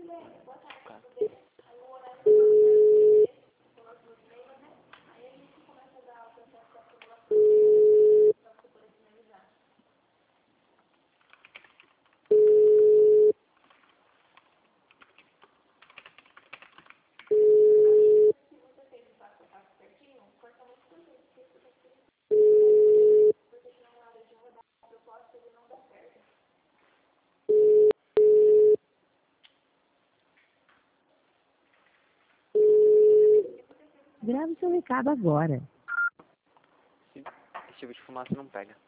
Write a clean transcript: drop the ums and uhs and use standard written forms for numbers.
Cara. Grave seu recado agora. Esse tipo de fumaça não pega.